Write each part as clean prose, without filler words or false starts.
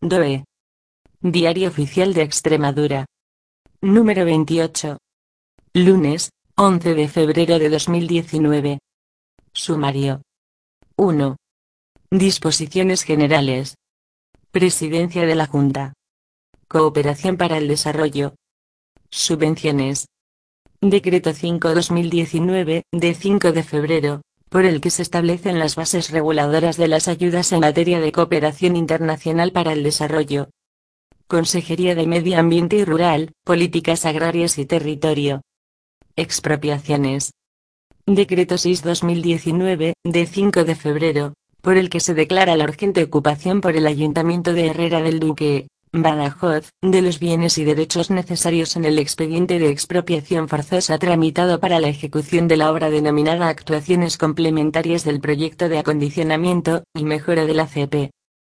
DOE. Diario Oficial de Extremadura. Número 28. Lunes, 11 de febrero de 2019. Sumario. 1. Disposiciones generales. Presidencia de la Junta. Cooperación para el desarrollo. Subvenciones. Decreto 5/2019, de 5 de febrero, por el que se establecen las bases reguladoras de las ayudas en materia de cooperación internacional para el desarrollo. Consejería de Medio Ambiente y Rural, Políticas Agrarias y Territorio. Expropiaciones. Decreto 6/2019, de 5 de febrero, por el que se declara la urgente ocupación por el Ayuntamiento de Herrera del Duque, Badajoz, de los bienes y derechos necesarios en el expediente de expropiación forzosa tramitado para la ejecución de la obra denominada Actuaciones complementarias del proyecto de acondicionamiento y mejora de la CP.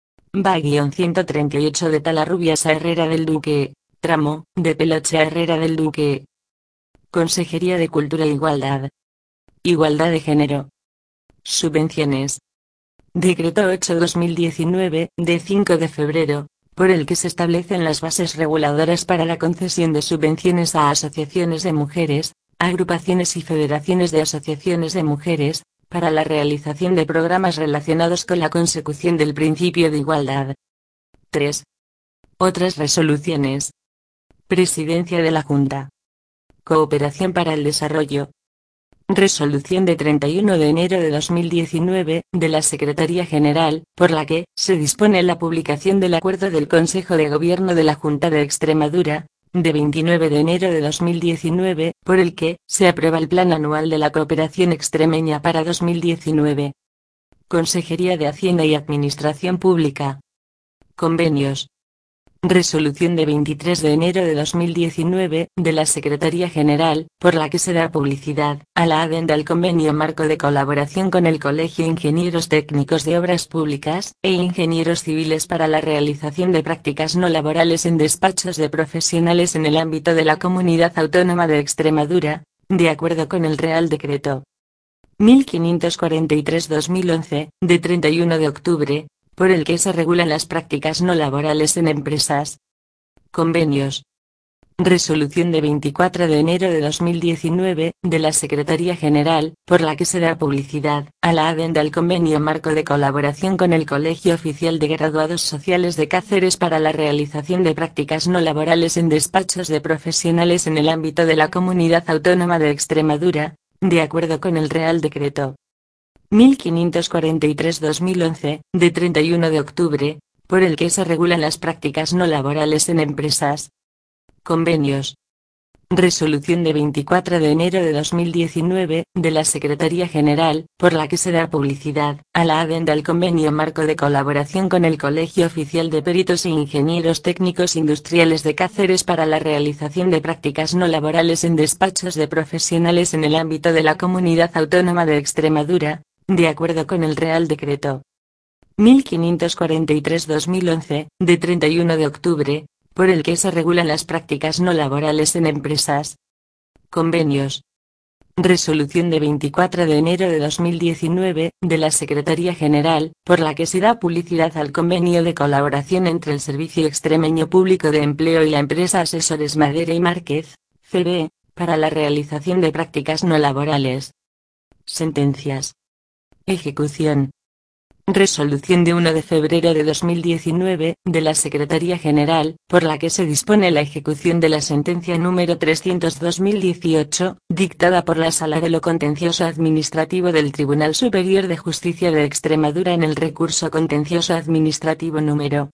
Va-138 de Talarrubias a Herrera del Duque, tramo, de Peloche a Herrera del Duque. Consejería de Cultura e Igualdad. Igualdad de género. Subvenciones. Decreto 8/2019, de 5 de febrero, por el que se establecen las bases reguladoras para la concesión de subvenciones a asociaciones de mujeres, agrupaciones y federaciones de asociaciones de mujeres, para la realización de programas relacionados con la consecución del principio de igualdad. 3. Otras resoluciones. Presidencia de la Junta. Cooperación para el desarrollo. Resolución de 31 de enero de 2019, de la Secretaría General, por la que se dispone la publicación del Acuerdo del Consejo de Gobierno de la Junta de Extremadura, de 29 de enero de 2019, por el que se aprueba el Plan Anual de la Cooperación Extremeña para 2019. Consejería de Hacienda y Administración Pública. Convenios. Resolución de 23 de enero de 2019, de la Secretaría General, por la que se da publicidad a la adenda al Convenio Marco de Colaboración con el Colegio de Ingenieros Técnicos de Obras Públicas e Ingenieros Civiles para la realización de prácticas no laborales en despachos de profesionales en el ámbito de la Comunidad Autónoma de Extremadura, de acuerdo con el Real Decreto 1543/2011, de 31 de octubre, por el que se regulan las prácticas no laborales en empresas. Convenios. Resolución de 24 de enero de 2019, de la Secretaría General, por la que se da publicidad a la adenda al Convenio Marco de Colaboración con el Colegio Oficial de Graduados Sociales de Cáceres para la realización de prácticas no laborales en despachos de profesionales en el ámbito de la Comunidad Autónoma de Extremadura, de acuerdo con el Real Decreto 1543/2011, de 31 de octubre, por el que se regulan las prácticas no laborales en empresas. Convenios. Resolución de 24 de enero de 2019, de la Secretaría General, por la que se da publicidad a la adenda al Convenio Marco de Colaboración con el Colegio Oficial de Peritos e Ingenieros Técnicos Industriales de Cáceres para la realización de prácticas no laborales en despachos de profesionales en el ámbito de la Comunidad Autónoma de Extremadura, de acuerdo con el Real Decreto 1543/2011, de 31 de octubre, por el que se regulan las prácticas no laborales en empresas. Convenios. Resolución de 24 de enero de 2019, de la Secretaría General, por la que se da publicidad al convenio de colaboración entre el Servicio Extremeño Público de Empleo y la empresa Asesores Madera y Márquez, CB, para la realización de prácticas no laborales. Sentencias. Ejecución. Resolución de 1 de febrero de 2019, de la Secretaría General, por la que se dispone la ejecución de la sentencia número 302/2018, dictada por la Sala de lo Contencioso Administrativo del Tribunal Superior de Justicia de Extremadura en el recurso contencioso administrativo número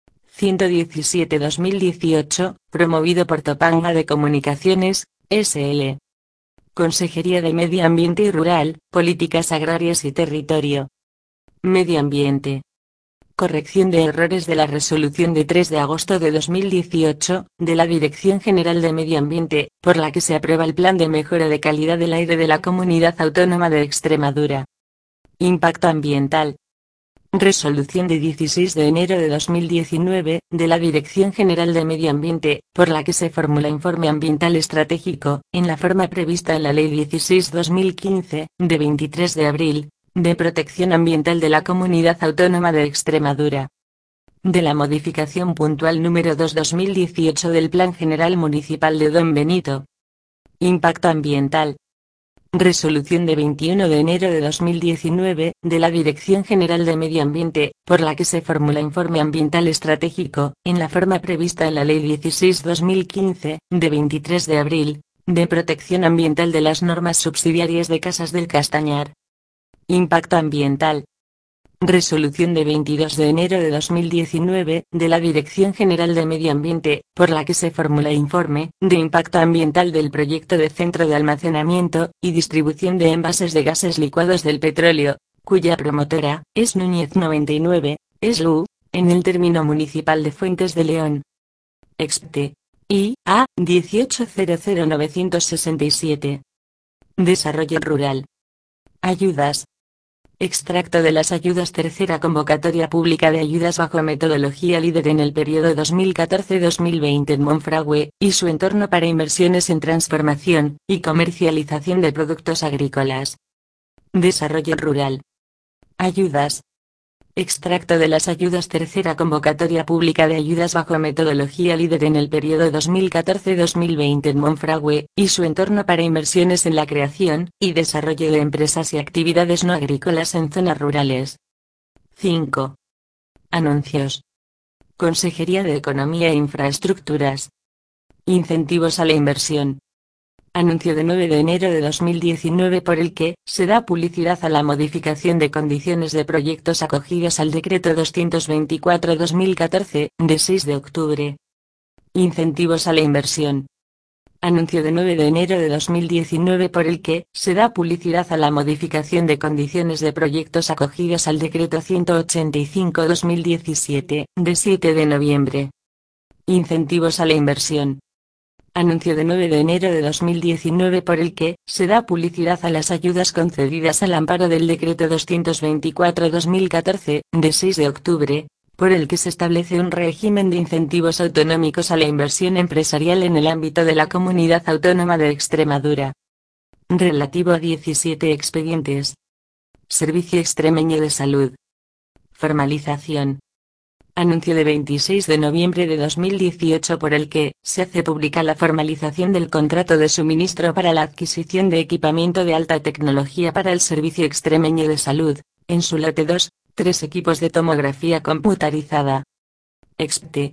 117/2018, promovido por Topanga de Comunicaciones, S.L. Consejería de Medio Ambiente y Rural, Políticas Agrarias y Territorio. Medio Ambiente. Corrección de errores de la resolución de 3 de agosto de 2018, de la Dirección General de Medio Ambiente, por la que se aprueba el Plan de Mejora de Calidad del Aire de la Comunidad Autónoma de Extremadura. Impacto ambiental. Resolución de 16 de enero de 2019, de la Dirección General de Medio Ambiente, por la que se formula informe ambiental estratégico, en la forma prevista en la Ley 16/2015, de 23 de abril, de Protección Ambiental de la Comunidad Autónoma de Extremadura. de la modificación puntual número 2/2018 del Plan General Municipal de Don Benito. Impacto ambiental. Resolución de 21 de enero de 2019, de la Dirección General de Medio Ambiente, por la que se formula informe ambiental estratégico, en la forma prevista en la Ley 16/2015, de 23 de abril, de protección ambiental de las normas subsidiarias de Casas del Castañar. Impacto ambiental. Resolución de 22 de enero de 2019, de la Dirección General de Medio Ambiente, por la que se formula informe de impacto ambiental del proyecto de centro de almacenamiento y distribución de envases de gases licuados del petróleo, cuya promotora es Núñez 99, SLU, en el término municipal de Fuentes de León. Expte. I.A. 1800967. Desarrollo rural. Ayudas. Extracto de las ayudas. Tercera convocatoria pública de ayudas bajo metodología líder en el periodo 2014-2020 en Monfragüe y su entorno para inversiones en transformación y comercialización de productos agrícolas. Desarrollo rural. Ayudas. Extracto de las ayudas. Tercera convocatoria pública de ayudas bajo metodología líder en el periodo 2014-2020 en Monfragüe y su entorno para inversiones en la creación y desarrollo de empresas y actividades no agrícolas en zonas rurales. 5. Anuncios. Consejería de Economía e Infraestructuras. Incentivos a la inversión. Anuncio de 9 de enero de 2019 por el que se da publicidad a la modificación de condiciones de proyectos acogidos al Decreto 224/2014, de 6 de octubre. Incentivos a la inversión. Anuncio de 9 de enero de 2019 por el que se da publicidad a la modificación de condiciones de proyectos acogidos al Decreto 185/2017, de 7 de noviembre. Incentivos a la inversión. Anuncio de 9 de enero de 2019 por el que se da publicidad a las ayudas concedidas al amparo del Decreto 224/2014, de 6 de octubre, por el que se establece un régimen de incentivos autonómicos a la inversión empresarial en el ámbito de la Comunidad Autónoma de Extremadura. Relativo a 17 expedientes. Servicio Extremeño de Salud. Formalización. Anuncio de 26 de noviembre de 2018 por el que se hace pública la formalización del contrato de suministro para la adquisición de equipamiento de alta tecnología para el Servicio Extremeño de Salud, en su lote 2, 3 equipos de tomografía computarizada. Expte.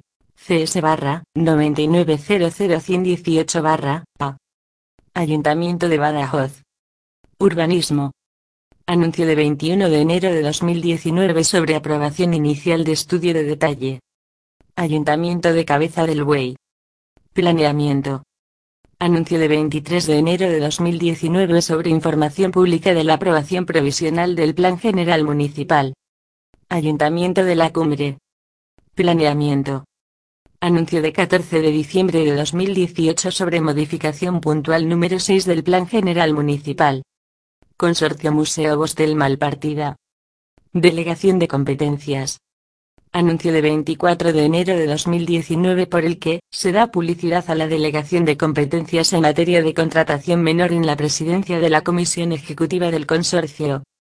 CS/9900118/PA. Ayuntamiento de Badajoz. Urbanismo. Anuncio de 21 de enero de 2019 sobre aprobación inicial de estudio de detalle. Ayuntamiento de Cabeza del Buey. Planeamiento. Anuncio de 23 de enero de 2019 sobre información pública de la aprobación provisional del Plan General Municipal. Ayuntamiento de la Cumbre. Planeamiento. Anuncio de 14 de diciembre de 2018 sobre modificación puntual número 6 del Plan General Municipal. Consorcio Museo Bostel Malpartida. Delegación de competencias. Anuncio de 24 de enero de 2019 por el que se da publicidad a la delegación de competencias en materia de contratación menor en la presidencia de la Comisión Ejecutiva del Consorcio,